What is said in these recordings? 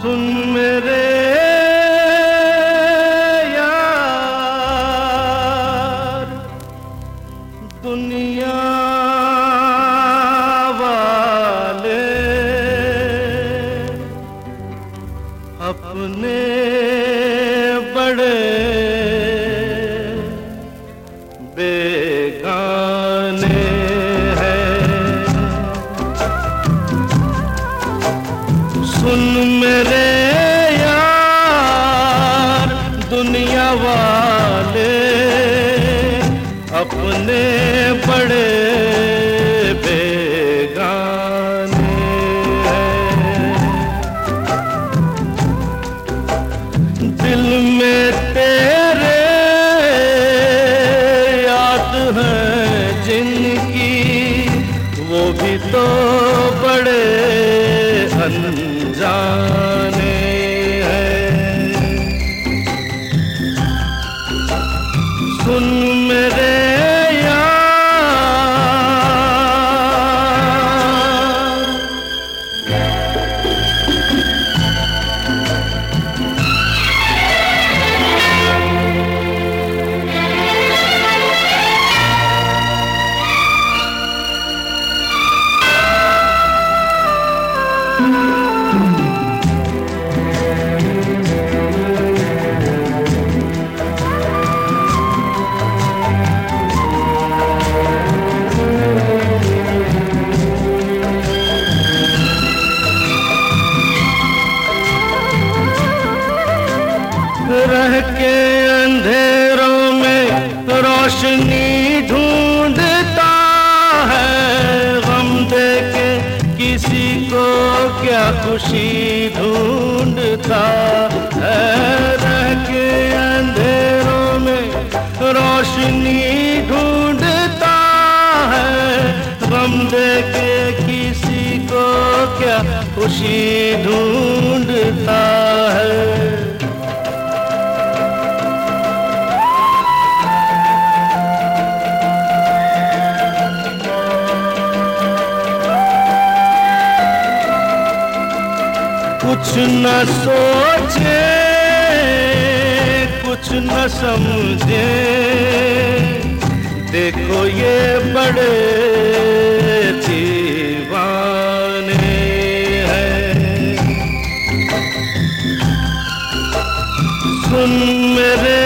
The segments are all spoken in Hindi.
सुन मेरे यार, दुनिया वाले अपने बड़े बेगाने हैं। सुन मेरे यार, दुनिया वाले अपने बड़े बेगाने हैं। दिल में तेरे याद है जिनकी, वो भी तो बड़े अनजाने हैं। सुन मेरे रह के अंधेरों में रोशनी ढूंढता है, गम दे के किसी को क्या खुशी ढूंढता है। रह के अंधेरों में रोशनी ढूंढता है, गम दे के किसी को क्या खुशी ढूंढता है। कुछ न सोचे, कुछ न समझे, देखो ये बड़े दीवाने हैं। सुन मेरे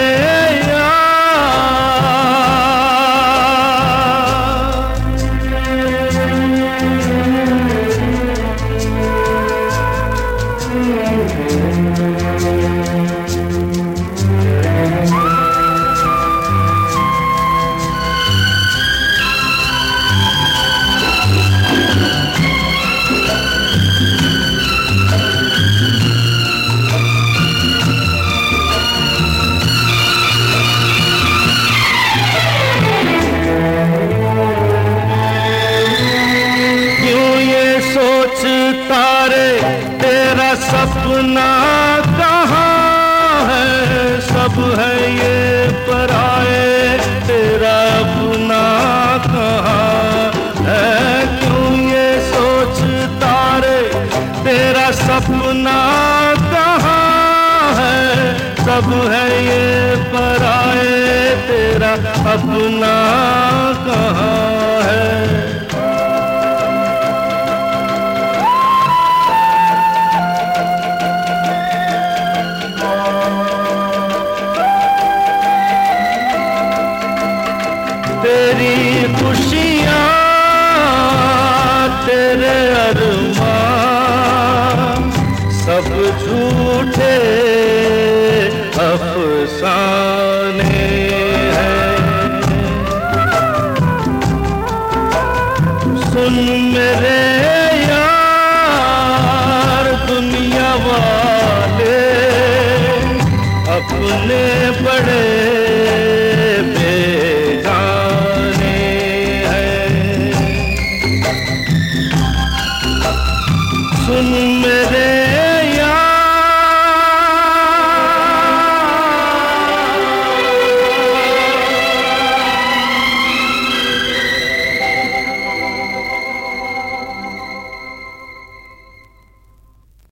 तारे, तेरा सपना कहाँ है? सब है ये पराए, तेरा अपना कहाँ है? क्यों ये सोच तारे, तेरा सपना कहाँ है? सब है ये पराए, तेरा अपना कहाँ है? तेरी खुशियाँ, तेरे अरमान, सब झूठे अफसाने हैं। सुन मेरे यार, दुनिया वाले अपने बड़े